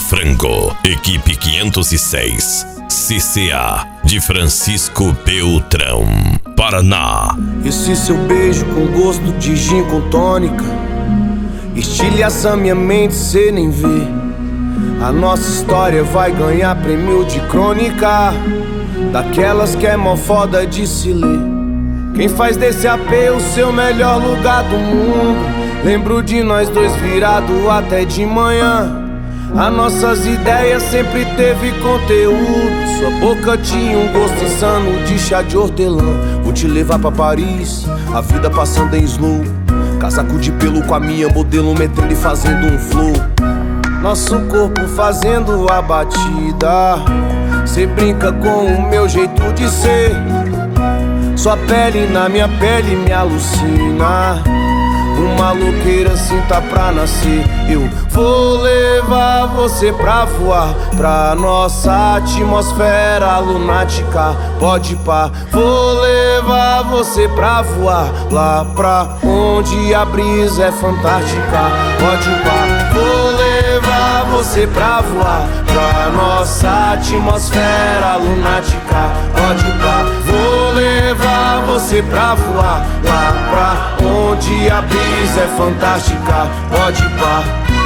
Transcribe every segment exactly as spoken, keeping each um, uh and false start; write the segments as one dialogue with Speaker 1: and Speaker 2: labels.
Speaker 1: Frango, equipe quinhentos e seis, C C A, de Francisco Beltrão, Paraná.
Speaker 2: Esse seu beijo com gosto de gin com tônica estilhaça minha mente, cê nem vê. A nossa história vai ganhar prêmio de crônica, daquelas que é mó foda de se ler. Quem faz desse A P o seu melhor lugar do mundo? Lembro de nós dois virado até de manhã. As nossas ideias sempre teve conteúdo. Sua boca tinha um gosto insano de chá de hortelã. Vou te levar pra Paris, a vida passando em slow. Casaco de pelo com a minha modelo, metendo e fazendo um flow. Nosso corpo fazendo a batida. Cê brinca com o meu jeito de ser. Sua pele na minha pele me alucina. Uma louqueira assim tá pra nascer. Eu vou levar você pra voar pra nossa atmosfera lunática. Pode pá. Vou levar você pra voar lá pra onde a brisa é fantástica. Pode pá. Vou levar você pra voar pra nossa atmosfera lunática. Pode pá. Vou levar você pra voar lá pra onde a brisa é fantástica. Pode pá.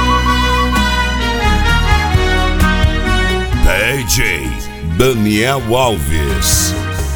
Speaker 1: D J Daniel Alves.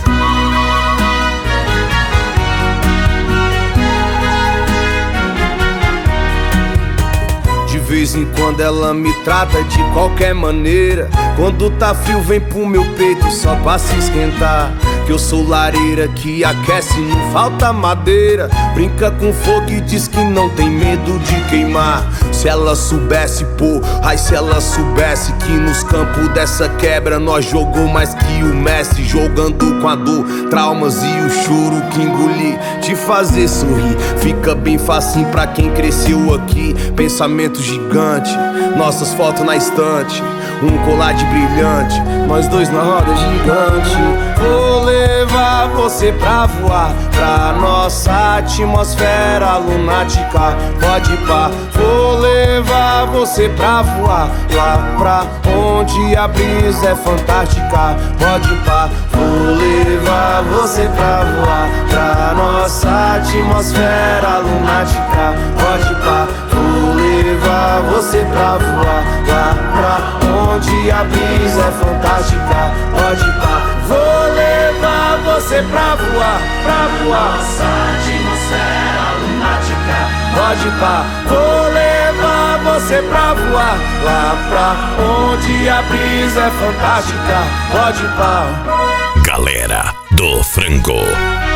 Speaker 2: De vez em quando ela me trata de qualquer maneira. Quando tá frio vem pro meu peito só pra se esquentar. Que eu sou lareira que aquece, não falta madeira. Brinca com fogo e diz que não tem medo de queimar. Se ela soubesse, pô, ai se ela soubesse que nos campos dessa quebra nós jogou mais que o Messi. Jogando com a dor, traumas e o choro que engoli. Te fazer sorrir, fica bem facinho pra quem cresceu aqui. Pensamento gigante, nossas fotos na estante. Um colar de brilhante, nós dois na roda gigante. Vou levar você pra voar pra nossa atmosfera lunática. Pode pá. Vou levar você pra voar lá pra onde a brisa é fantástica. Pode pá. Vou levar você pra voar pra nossa atmosfera lunática. Pode pá. Vou levar você pra voar lá pra onde a brisa é fantástica. Pode pá. Vou levar você pra voar, pra voar nossa atmosfera lunática. Pode pá. Vou levar você pra voar lá pra onde a brisa é fantástica. Pode pá.
Speaker 1: Galera do Frango.